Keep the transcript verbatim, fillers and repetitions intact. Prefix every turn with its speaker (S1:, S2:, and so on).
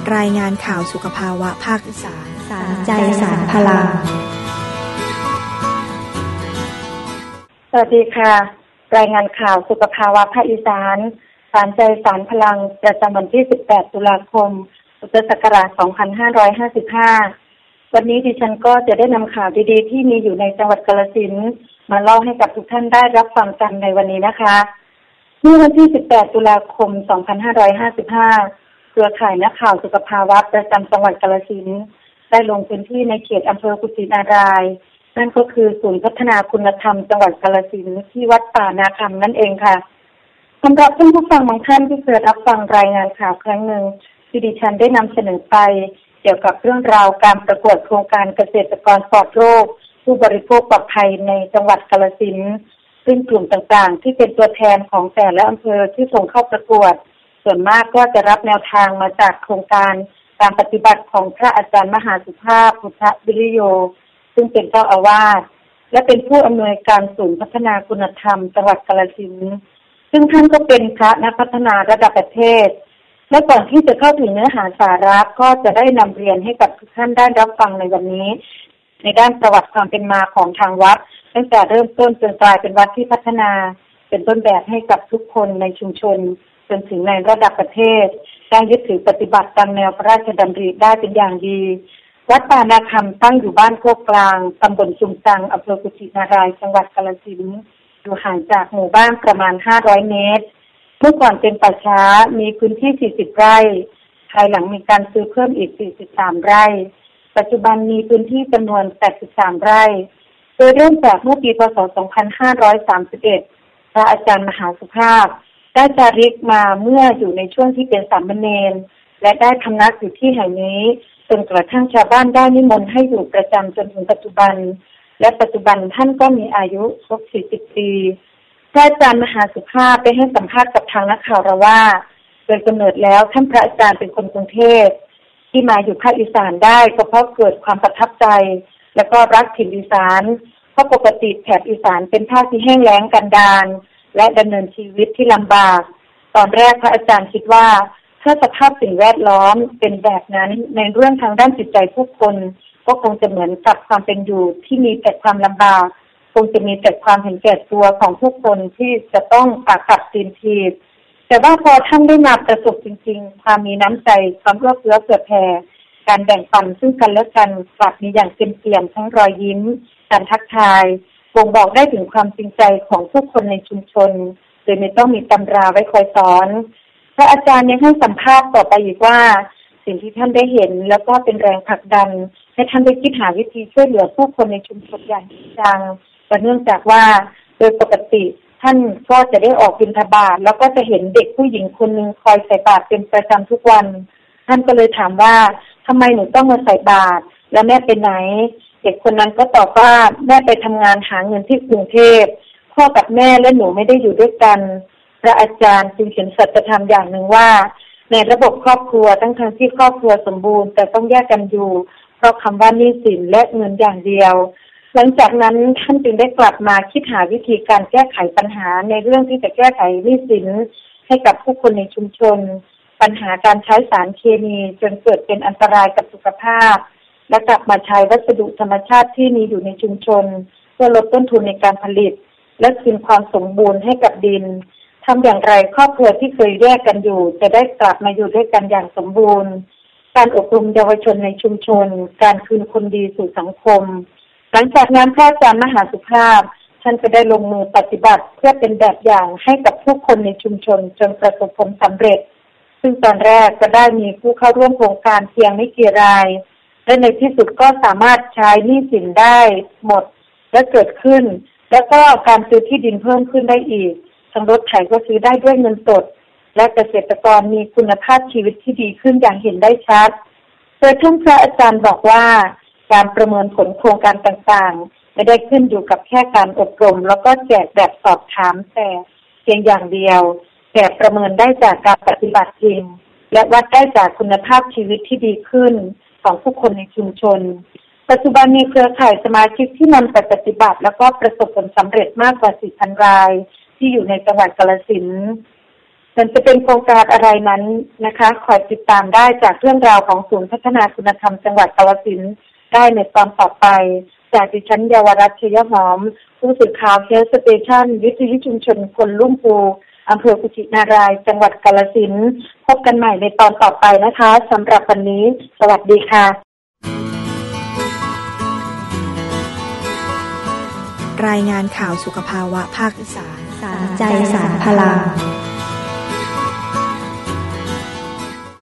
S1: รายงานข่าวสุขภาวะภาคอีสานสารใจสารพลัง
S2: สวัสดีค่ะรายงานข่าวสุขภาวะภาคอีสานสารใจสารพลังประจำวันที่สิบแปดตุลาคมพุทธศักราชสองพันห้าร้อยห้าสิบห้าวันนี้ดิฉันก็จะได้นำข่าวดีๆที่มีอยู่ในจังหวัดกาฬสินธุ์มาเล่าให้กับทุกท่านได้รับฟังกันในวันนี้นะคะเมื่อวันที่สิบแปดตุลาคมสองพันห้าร้อยห้าสิบห้าเครือข่ายนักข่าวสุขภาวะประจำจังหวัดกาฬสินธุ์ได้ลงพื้นที่ในเขตอำเภอกุชินารายณ์นั่นก็คือศูนย์พัฒนาคุณธรรมจังหวัดกาฬสินธุ์ที่วัดป่านาคำนั่นเองค่ะสำหรับท่านผู้ฟังบางท่านที่เคยรับฟังรายงานข่าวครั้งหนึ่งที่ดิฉันได้นำเสนอไปเกี่ยวกับเรื่องราวการประกวดโครงการเกษตรกรปลอดโรคผู้บริโภคปลอดภัยในจังหวัดกาฬสินธุ์ซึ่งกลุ่มต่างๆที่เป็นตัวแทนของแต่ละอำเภอที่ส่งเข้าประกวดส่วนมากก็จะรับแนวทางมาจากโครงการการปฏิบัติของพระอาจารย์มหาสุภาพพุทธวิริโยซึ่งเป็นเจ้าอาวาสและเป็นผู้อำนวยการศูนย์พัฒนาคุณธรรมจังหวัดกาฬสินธุ์ซึ่งท่านก็เป็นพระนักพัฒนาระดับประเทศและก่อนที่จะเข้าถึงเนื้อหาสาระก็จะได้นำเรียนให้กับทุกท่านได้รับฟังในวันนี้ในด้านประวัติความเป็นมาของทางวัดตั้งแต่เริ่มต้นจนกลายเป็นวัดที่พัฒนาเป็นต้นแบบให้กับทุกคนในชุมชนจนถึงในระดับประเทศได้ยึดถือปฏิบัติตามแนวพระราชดำริได้เป็นอย่างดีวัดป่านาคำตั้งอยู่บ้านโคกกลางตำบลชุมจังอำเภอกุชินารายณ์จังหวัดกาฬสินธุ์อยู่ห่างจากหมู่บ้านประมาณห้าร้อยเมตรเมื่อก่อนเป็นป่าช้ามีพื้นที่สี่สิบไร่ภายหลังมีการซื้อเพิ่มอีกสี่สิบสามไร่ปัจจุบันมีพื้นที่จำนวนแปดสิบสามไร่โดยเริ่มจากเมื่อปีพ.ศ. สองพันห้าร้อยสามสิบเอ็ดพระอาจารย์มหาสุภาพได้จาริกมาเมื่ออยู่ในช่วงที่เป็นสามเณรและได้พำนักอยู่ที่แห่งนี้จนกระทั่งชาวบ้านได้นิมนต์ให้อยู่ประจำจนถึงปัจจุบันและปัจจุบันท่านก็มีอายุครบสี่สิบปีพระอาจารย์มหาสุภาพได้ให้สัมภาษณ์กับทางนักข่าวเราว่าโดยกำเนิดแล้วท่านพระอาจารย์เป็นคนกรุงเทพที่มาอยู่ภาคอีสานได้ก็เพราะเกิดความประทับใจและก็รักถิ่นอีสานเพราะปกติแถบอีสานเป็นภาคที่แห้งแล้งกันดารและดำเนินชีวิตที่ลำบากตอนแรกพระอาจารย์คิดว่าถ้าสภาพสิ่งแวดล้อมเป็นแบบนั้นในเรื่องทางด้านจิตใจผู้คนก็คงจะเหมือนกับความเป็นอยู่ที่มีแต่ความลำบากคงจะมีแต่ความเห็นแก่ตัวของผู้คนที่จะต้องปากกัดตีนถีบแต่ว่าพอท่านได้มาประสบจริงๆความมีน้ำใจความเอื้อเฟื้อเผื่อแผ่การแบ่งปันซึ่งกันและกันกลับมีอย่างเต็มเปี่ยมทั้งรอยยิ้มการทักทายบ่งบอกได้ถึงความจริงใจของผู้คนในชุมชนโดยไม่ต้องมีตำราไว้คอยสอนพระอาจารย์ยังให้สัมภาษณ์ต่อไปอีกว่าสิ่งที่ท่านได้เห็นแล้วก็เป็นแรงผลักดันให้ท่านได้คิดหาวิธีช่วยเหลือผู้คนในชุมชนอย่างจริงจังแต่เนื่องจากว่าโดยปกติท่านก็จะได้ออกบิณฑบาตแล้วก็จะเห็นเด็กผู้หญิงคนนึงคอยใส่บาตรเป็นประจำทุกวันท่านก็เลยถามว่าทำไมหนูต้องมาใส่บาตรแล้วแม่ไปไหนเด็กคนนั้นก็ตอบว่าแม่ไปทำงานหาเงินที่กรุงเทพพ่อกับแม่และหนูไม่ได้อยู่ด้วยกันพระอาจารย์จึงเขียนสัจธรรมอย่างหนึ่งว่าในระบบครอบครัวทั้งทางที่ครอบครัวสมบูรณ์แต่ต้องแยกกันอยู่เพราะคำว่าหนี้สินและเงินอย่างเดียวหลังจากนั้นท่านจึงได้กลับมาคิดหาวิธีการแก้ไขปัญหาในเรื่องที่จะแก้ไขหนี้สินให้กับผู้คนในชุมชนปัญหาการใช้สารเคมีจนเกิดเป็นอันตรายกับสุขภาพและกลับมาใช้วัสดุธรรมชาติที่มีอยู่ในชุมชนเพื่อลดต้นทุนในการผลิตและคืนความสมบูรณ์ให้กับดินทำอย่างไรครอบครัวที่เคยแยกกันอยู่จะได้กลับมาอยู่ด้วยกันอย่างสมบูรณ์การอบรมเยาวชนในชุมชนการคืนคนดีสู่สังคมหลังจากนั้นพระอาจารย์มหาสุภาพท่านก็ได้ลงมือปฏิบัติเพื่อเป็นแบบอย่างให้กับผู้คนในชุมชนจนประสบผลสำเร็จซึ่งตอนแรกก็ได้มีผู้เข้าร่วมโครงการเพียงไม่กี่รายและในที่สุดก็สามารถใช้หนี้สินได้หมดและเกิดขึ้นแล้วก็การซื้อที่ดินเพิ่มขึ้นได้อีกทั้งรถไถก็ซื้อได้ด้วยเงินสดและเกษตรกรมีคุณภาพชีวิตที่ดีขึ้นอย่างเห็นได้ชัดโดยท่านพระอาจารย์บอกว่าการประเมินผลโครงการต่างๆไม่ได้ขึ้นอยู่กับแค่การอบรมแล้วก็แจกแบบสอบถามแต่เพียงอย่างเดียวแต่ประเมินได้จากการปฏิบัติจริงและวัดได้จากคุณภาพชีวิตที่ดีขึ้นของผู้คนในชุมชนปัจจุบันมีเครือข่ายสมาชิกที่นำไปปฏิบัติแล้วก็ประสบผลสำเร็จมากกว่า สี่พัน รายที่อยู่ในจังหวัดกาฬสินธุ์มันจะเป็นโครงการอะไรนั้นนะคะคอยติดตามได้จากเรื่องราวของศูนย์พัฒนาคุณธรรมจังหวัดกาฬสินธุ์ได้ในตอนต่อไปจากดิฉันเยาวรัตน์ ชยหอมผู้สื่อข่าวเฮลท์สเตชันวิทยุชุมชนคนลุ่มปูอำเภอกุชินารายจังหวัดกาฬสินธุ์พบกันใหม่ในตอนต่อไปนะคะสำหรับวันนี้สวัสดีค่ะ
S1: รายงานข่าวสุขภาวะภาคอีสานสารใจสารพลัง